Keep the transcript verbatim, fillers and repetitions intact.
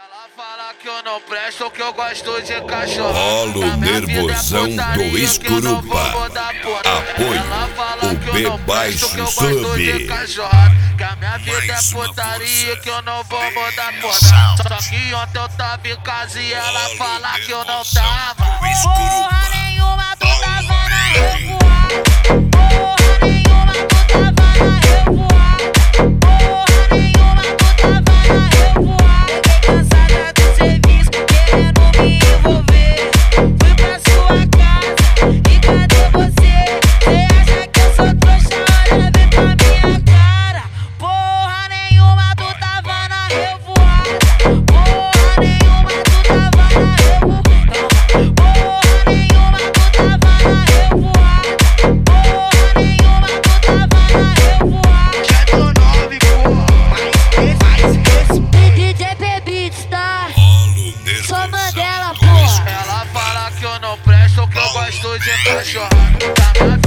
Ela fala que eu não presto, que eu gosto de cachorro. Rolo nervosão do Escurupa. Apoio o B baixo sub. Que a minha vida é putaria, que eu não vou mudar por nada. Só que ontem eu tava em casa e ela fala que eu não tava. Porra nenhuma, tu tava na revoada. Porra nenhuma, tu tava na revoada. Porra nenhuma, tu tava na revoada. Fiquei cansada do serviço, querendo me envolver. Fui pra sua casa, e cadê você? Cê acha que eu sou trouxa? Olha bem pra minha cara. Porra nenhuma, tu tava na revoada. Porra nenhuma, tu tava na revoada. Porra nenhuma, tu tava na revoada. Porra nenhuma, tu tava na revoada. Já tô nove, porra, mas esse, esse D J P-Beats, tá? Sou Mandela, porra. Ela fala que eu não presto, que eu gosto de cachorro.